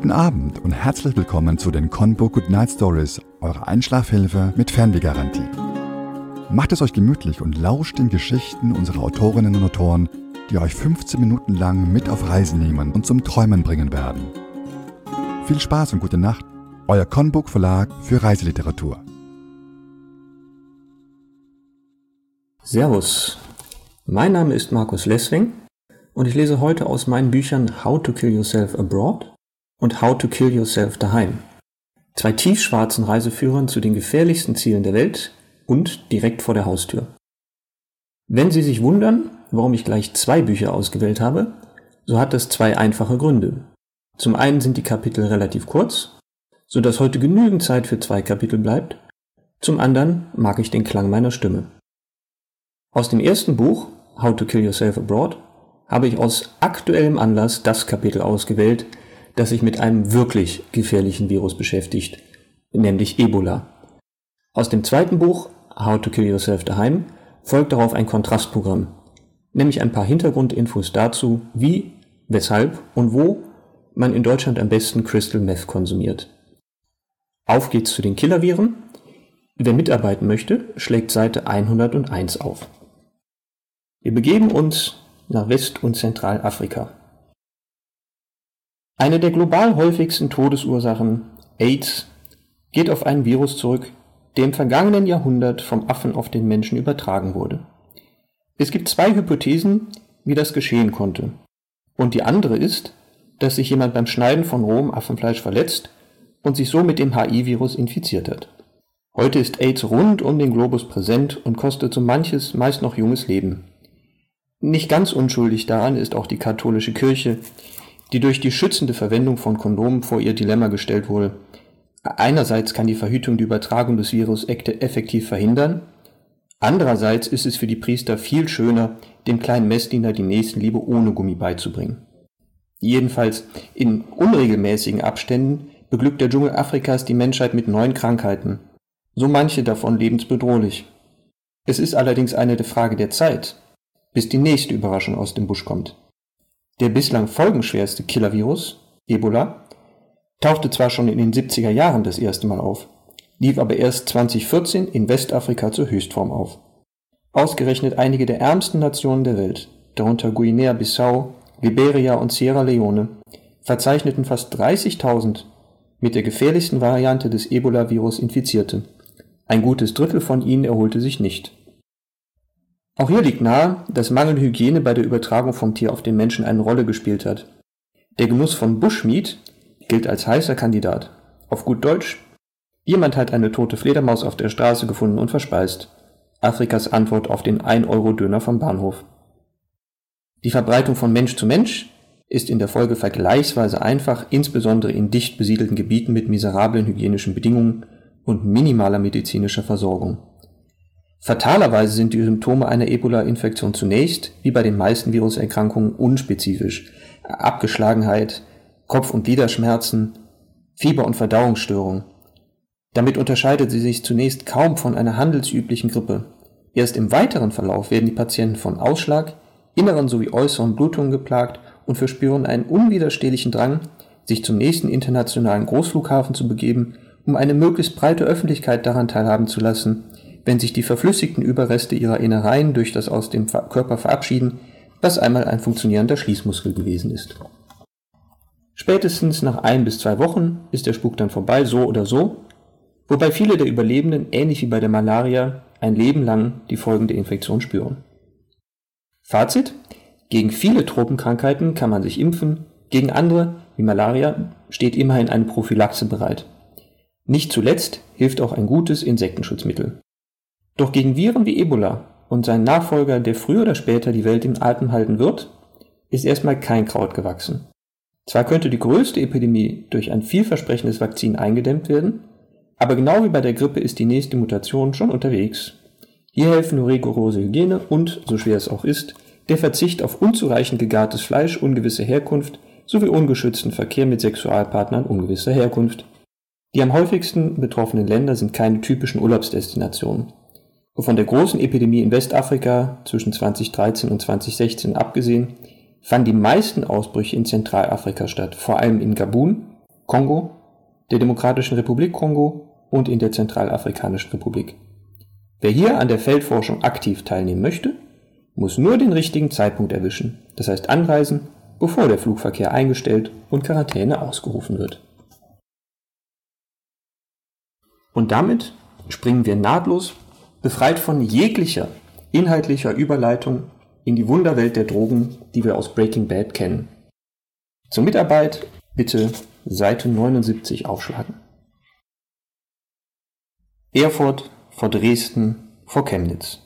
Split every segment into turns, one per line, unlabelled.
Guten Abend und herzlich willkommen zu den Conbook Good Night Stories, eurer Einschlafhilfe mit Fernwehgarantie. Macht es euch gemütlich und lauscht den Geschichten unserer Autorinnen und Autoren, die euch 15 Minuten lang mit auf Reisen nehmen und zum Träumen bringen werden. Viel Spaß und gute Nacht, euer Conbook Verlag für Reiseliteratur.
Servus, mein Name ist Markus Lesswing und ich lese heute aus meinen Büchern How to Kill Yourself Abroad und How to Kill Yourself Daheim. 2 tiefschwarzen Reiseführern zu den gefährlichsten Zielen der Welt und direkt vor der Haustür. Wenn Sie sich wundern, warum ich gleich 2 Bücher ausgewählt habe, so hat das 2 einfache Gründe. Zum einen sind die Kapitel relativ kurz, sodass heute genügend Zeit für 2 Kapitel bleibt. Zum anderen mag ich den Klang meiner Stimme. Aus dem ersten Buch, How to Kill Yourself Abroad, habe ich aus aktuellem Anlass das Kapitel ausgewählt, das sich mit einem wirklich gefährlichen Virus beschäftigt, nämlich Ebola. Aus dem zweiten Buch, How to Kill Yourself Daheim, folgt darauf ein Kontrastprogramm, nämlich ein paar Hintergrundinfos dazu, wie, weshalb und wo man in Deutschland am besten Crystal Meth konsumiert. Auf geht's zu den Killerviren. Wer mitarbeiten möchte, schlägt Seite 101 auf. Wir begeben uns nach West- und Zentralafrika. Eine der global häufigsten Todesursachen, AIDS, geht auf einen Virus zurück, der im vergangenen Jahrhundert vom Affen auf den Menschen übertragen wurde. Es gibt 2 Hypothesen, wie das geschehen konnte. Und die andere ist, dass sich jemand beim Schneiden von rohem Affenfleisch verletzt und sich so mit dem HIV-Virus infiziert hat. Heute ist AIDS rund um den Globus präsent und kostet so manches, meist noch junges Leben. Nicht ganz unschuldig daran ist auch die katholische Kirche, die durch die schützende Verwendung von Kondomen vor ihr Dilemma gestellt wurde. Einerseits kann die Verhütung die Übertragung des Virus effektiv verhindern, andererseits ist es für die Priester viel schöner, dem kleinen Messdiener die Nächstenliebe ohne Gummi beizubringen. Jedenfalls in unregelmäßigen Abständen beglückt der Dschungel Afrikas die Menschheit mit neuen Krankheiten, so manche davon lebensbedrohlich. Es ist allerdings eine Frage der Zeit, bis die nächste Überraschung aus dem Busch kommt. Der bislang folgenschwerste Killervirus, Ebola, tauchte zwar schon in den 70er Jahren das erste Mal auf, lief aber erst 2014 in Westafrika zur Höchstform auf. Ausgerechnet einige der ärmsten Nationen der Welt, darunter Guinea-Bissau, Liberia und Sierra Leone, verzeichneten fast 30.000 mit der gefährlichsten Variante des Ebola-Virus Infizierte. Ein gutes Drittel von ihnen erholte sich nicht. Auch hier liegt nahe, dass mangelnde Hygiene bei der Übertragung vom Tier auf den Menschen eine Rolle gespielt hat. Der Genuss von Bushmeat gilt als heißer Kandidat. Auf gut Deutsch: Jemand hat eine tote Fledermaus auf der Straße gefunden und verspeist. Afrikas Antwort auf den 1-Euro-Döner vom Bahnhof. Die Verbreitung von Mensch zu Mensch ist in der Folge vergleichsweise einfach, insbesondere in dicht besiedelten Gebieten mit miserablen hygienischen Bedingungen und minimaler medizinischer Versorgung. Fatalerweise sind die Symptome einer Ebola-Infektion zunächst, wie bei den meisten Viruserkrankungen, unspezifisch. Abgeschlagenheit, Kopf- und Gliederschmerzen, Fieber und Verdauungsstörungen. Damit unterscheidet sie sich zunächst kaum von einer handelsüblichen Grippe. Erst im weiteren Verlauf werden die Patienten von Ausschlag, inneren sowie äußeren Blutungen geplagt und verspüren einen unwiderstehlichen Drang, sich zum nächsten internationalen Großflughafen zu begeben, um eine möglichst breite Öffentlichkeit daran teilhaben zu lassen, wenn sich die verflüssigten Überreste ihrer Innereien durch das aus dem Körper verabschieden, was einmal ein funktionierender Schließmuskel gewesen ist. Spätestens nach 1 bis 2 Wochen ist der Spuk dann vorbei, so oder so, wobei viele der Überlebenden, ähnlich wie bei der Malaria, ein Leben lang die Folgen der Infektion spüren. Fazit: Gegen viele Tropenkrankheiten kann man sich impfen, gegen andere, wie Malaria, steht immerhin eine Prophylaxe bereit. Nicht zuletzt hilft auch ein gutes Insektenschutzmittel. Doch gegen Viren wie Ebola und seinen Nachfolger, der früher oder später die Welt im Atem halten wird, ist erstmal kein Kraut gewachsen. Zwar könnte die größte Epidemie durch ein vielversprechendes Vakzin eingedämmt werden, aber genau wie bei der Grippe ist die nächste Mutation schon unterwegs. Hier helfen nur rigorose Hygiene und, so schwer es auch ist, der Verzicht auf unzureichend gegartes Fleisch ungewisser Herkunft sowie ungeschützten Verkehr mit Sexualpartnern ungewisser Herkunft. Die am häufigsten betroffenen Länder sind keine typischen Urlaubsdestinationen. Von der großen Epidemie in Westafrika zwischen 2013 und 2016 abgesehen, fanden die meisten Ausbrüche in Zentralafrika statt, vor allem in Gabun, Kongo, der Demokratischen Republik Kongo und in der Zentralafrikanischen Republik. Wer hier an der Feldforschung aktiv teilnehmen möchte, muss nur den richtigen Zeitpunkt erwischen, das heißt anreisen, bevor der Flugverkehr eingestellt und Quarantäne ausgerufen wird. Und damit springen wir nahtlos, befreit von jeglicher inhaltlicher Überleitung, in die Wunderwelt der Drogen, die wir aus Breaking Bad kennen. Zur Mitarbeit bitte Seite 79 aufschlagen. Erfurt vor Dresden vor Chemnitz.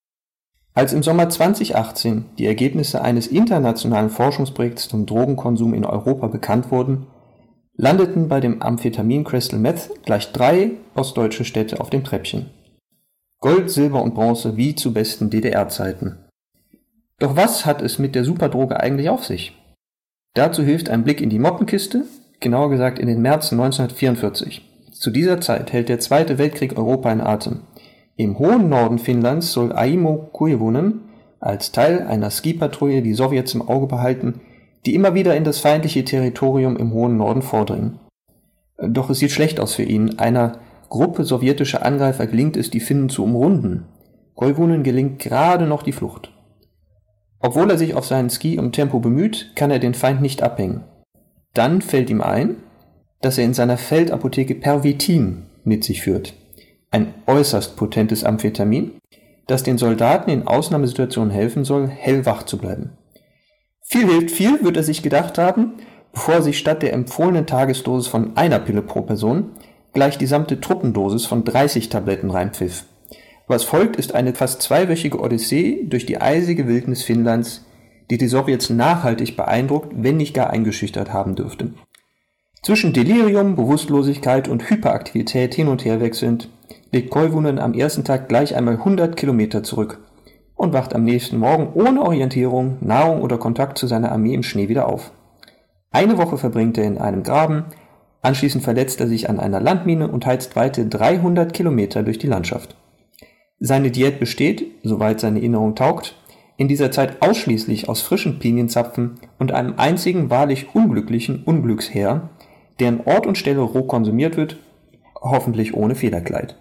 Als im Sommer 2018 die Ergebnisse eines internationalen Forschungsprojekts zum Drogenkonsum in Europa bekannt wurden, landeten bei dem Amphetamin Crystal Meth gleich 3 ostdeutsche Städte auf dem Treppchen. Gold, Silber und Bronze wie zu besten DDR-Zeiten. Doch was hat es mit der Superdroge eigentlich auf sich? Dazu hilft ein Blick in die Mottenkiste, genauer gesagt in den März 1944. Zu dieser Zeit hält der Zweite Weltkrieg Europa in Atem. Im hohen Norden Finnlands soll Aimo Kuivunen als Teil einer Skipatrouille die Sowjets im Auge behalten, die immer wieder in das feindliche Territorium im hohen Norden vordringen. Doch es sieht schlecht aus für ihn. Einer Gruppe sowjetischer Angreifer gelingt es, die Finnen zu umrunden. Koivunen gelingt gerade noch die Flucht. Obwohl er sich auf seinen Ski um Tempo bemüht, kann er den Feind nicht abhängen. Dann fällt ihm ein, dass er in seiner Feldapotheke Pervitin mit sich führt. Ein äußerst potentes Amphetamin, das den Soldaten in Ausnahmesituationen helfen soll, hellwach zu bleiben. Viel hilft viel, wird er sich gedacht haben, bevor er sich statt der empfohlenen Tagesdosis von einer Pille pro Person gleich die gesamte Truppendosis von 30 Tabletten reinpfiff. Was folgt, ist eine fast 2-wöchige Odyssee durch die eisige Wildnis Finnlands, die die Sowjets nachhaltig beeindruckt, wenn nicht gar eingeschüchtert haben dürfte. Zwischen Delirium, Bewusstlosigkeit und Hyperaktivität hin und her wechselnd, legt Koivunen am ersten Tag gleich einmal 100 Kilometer zurück und wacht am nächsten Morgen ohne Orientierung, Nahrung oder Kontakt zu seiner Armee im Schnee wieder auf. Eine Woche verbringt er in einem Graben, anschließend verletzt er sich an einer Landmine und heizt weite 300 Kilometer durch die Landschaft. Seine Diät besteht, soweit seine Erinnerung taugt, in dieser Zeit ausschließlich aus frischen Pinienzapfen und einem einzigen wahrlich unglücklichen Unglücksheer, der an Ort und Stelle roh konsumiert wird, hoffentlich ohne Federkleid.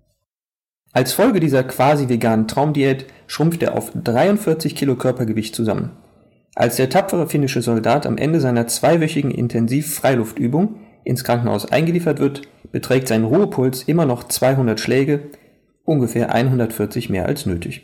Als Folge dieser quasi veganen Traumdiät schrumpft er auf 43 Kilo Körpergewicht zusammen. Als der tapfere finnische Soldat am Ende seiner 2-wöchigen Intensiv-Freiluftübung ins Krankenhaus eingeliefert wird, beträgt sein Ruhepuls immer noch 200 Schläge, ungefähr 140 mehr als nötig.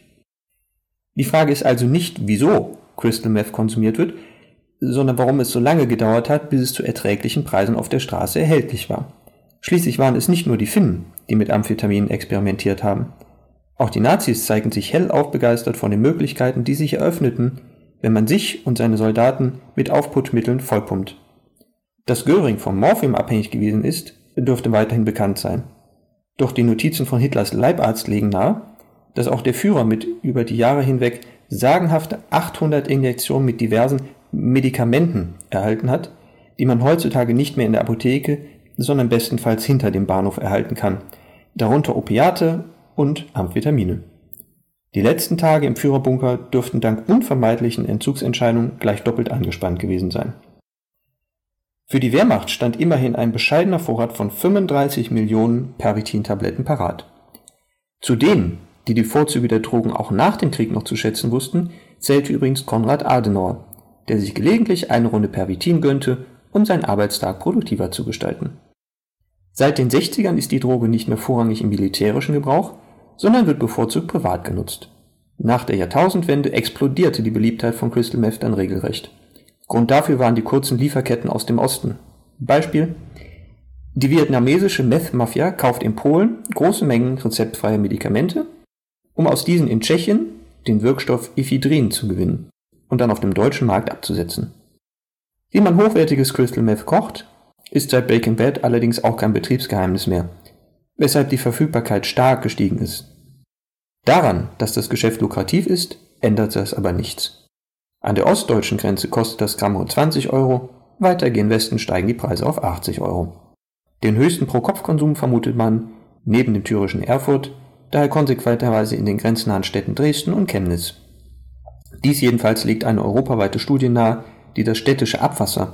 Die Frage ist also nicht, wieso Crystal Meth konsumiert wird, sondern warum es so lange gedauert hat, bis es zu erträglichen Preisen auf der Straße erhältlich war. Schließlich waren es nicht nur die Finnen, die mit Amphetaminen experimentiert haben. Auch die Nazis zeigten sich hellauf begeistert von den Möglichkeiten, die sich eröffneten, wenn man sich und seine Soldaten mit Aufputschmitteln vollpumpt. Dass Göring vom Morphium abhängig gewesen ist, dürfte weiterhin bekannt sein. Doch die Notizen von Hitlers Leibarzt legen nahe, dass auch der Führer mit über die Jahre hinweg sagenhafte 800 Injektionen mit diversen Medikamenten erhalten hat, die man heutzutage nicht mehr in der Apotheke, sondern bestenfalls hinter dem Bahnhof erhalten kann, darunter Opiate und Amphetamine. Die letzten Tage im Führerbunker dürften dank unvermeidlichen Entzugsentscheidungen gleich doppelt angespannt gewesen sein. Für die Wehrmacht stand immerhin ein bescheidener Vorrat von 35 Millionen Pervitin-Tabletten parat. Zu denen, die die Vorzüge der Drogen auch nach dem Krieg noch zu schätzen wussten, zählte übrigens Konrad Adenauer, der sich gelegentlich eine Runde Pervitin gönnte, um seinen Arbeitstag produktiver zu gestalten. Seit den 60ern ist die Droge nicht mehr vorrangig im militärischen Gebrauch, sondern wird bevorzugt privat genutzt. Nach der Jahrtausendwende explodierte die Beliebtheit von Crystal Meth dann regelrecht. Grund dafür waren die kurzen Lieferketten aus dem Osten. Beispiel: Die vietnamesische Meth-Mafia kauft in Polen große Mengen rezeptfreier Medikamente, um aus diesen in Tschechien den Wirkstoff Ephedrin zu gewinnen und dann auf dem deutschen Markt abzusetzen. Wie man hochwertiges Crystal Meth kocht, ist seit Breaking Bad allerdings auch kein Betriebsgeheimnis mehr, weshalb die Verfügbarkeit stark gestiegen ist. Daran, dass das Geschäft lukrativ ist, ändert das aber nichts. An der ostdeutschen Grenze kostet das Gramm rund 20 €, weiter gen Westen steigen die Preise auf 80 €. Den höchsten Pro-Kopf-Konsum vermutet man, neben dem thürischen Erfurt, daher konsequenterweise in den grenznahen Städten Dresden und Chemnitz. Dies jedenfalls legt eine europaweite Studie nahe, die das städtische Abwasser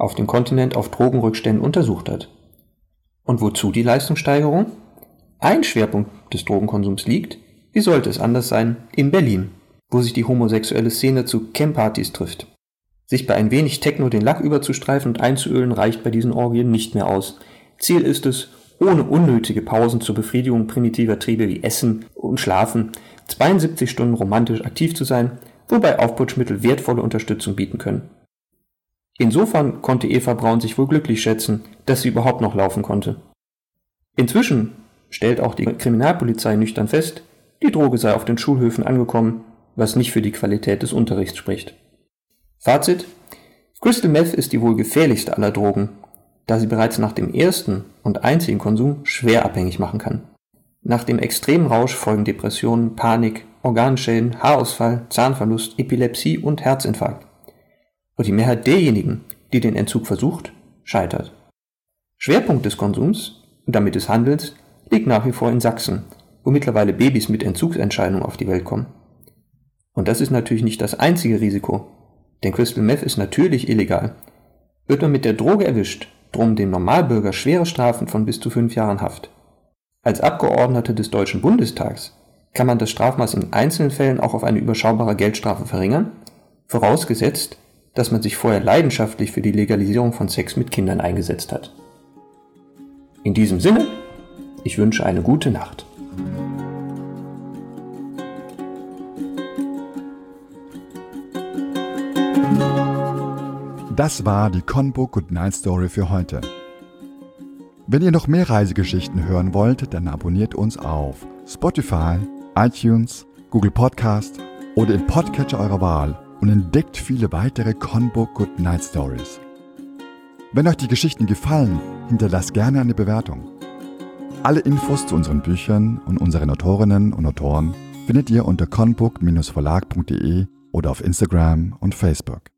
auf dem Kontinent auf Drogenrückständen untersucht hat. Und wozu die Leistungssteigerung? Ein Schwerpunkt des Drogenkonsums liegt, wie sollte es anders sein, in Berlin, wo sich die homosexuelle Szene zu Camppartys trifft. Sich bei ein wenig Techno den Lack überzustreifen und einzuölen reicht bei diesen Orgien nicht mehr aus. Ziel ist es, ohne unnötige Pausen zur Befriedigung primitiver Triebe wie Essen und Schlafen 72 Stunden romantisch aktiv zu sein, wobei Aufputschmittel wertvolle Unterstützung bieten können. Insofern konnte Eva Braun sich wohl glücklich schätzen, dass sie überhaupt noch laufen konnte. Inzwischen stellt auch die Kriminalpolizei nüchtern fest, die Droge sei auf den Schulhöfen angekommen, was nicht für die Qualität des Unterrichts spricht. Fazit: Crystal Meth ist die wohl gefährlichste aller Drogen, da sie bereits nach dem ersten und einzigen Konsum schwer abhängig machen kann. Nach dem extremen Rausch folgen Depressionen, Panik, Organschäden, Haarausfall, Zahnverlust, Epilepsie und Herzinfarkt. Und die Mehrheit derjenigen, die den Entzug versucht, scheitert. Schwerpunkt des Konsums und damit des Handels liegt nach wie vor in Sachsen, wo mittlerweile Babys mit Entzugsentscheidungen auf die Welt kommen. Und das ist natürlich nicht das einzige Risiko, denn Crystal Meth ist natürlich illegal. Wird man mit der Droge erwischt, drohen dem Normalbürger schwere Strafen von bis zu 5 Jahren Haft. Als Abgeordneter des Deutschen Bundestags kann man das Strafmaß in einzelnen Fällen auch auf eine überschaubare Geldstrafe verringern, vorausgesetzt, dass man sich vorher leidenschaftlich für die Legalisierung von Sex mit Kindern eingesetzt hat. In diesem Sinne, ich wünsche eine gute Nacht.
Das war die Conbook Good Night Story für heute. Wenn ihr noch mehr Reisegeschichten hören wollt, dann abonniert uns auf Spotify, iTunes, Google Podcast oder im Podcatcher eurer Wahl und entdeckt viele weitere Conbook Good Night Stories. Wenn euch die Geschichten gefallen, hinterlasst gerne eine Bewertung. Alle Infos zu unseren Büchern und unseren Autorinnen und Autoren findet ihr unter conbook-verlag.de oder auf Instagram und Facebook.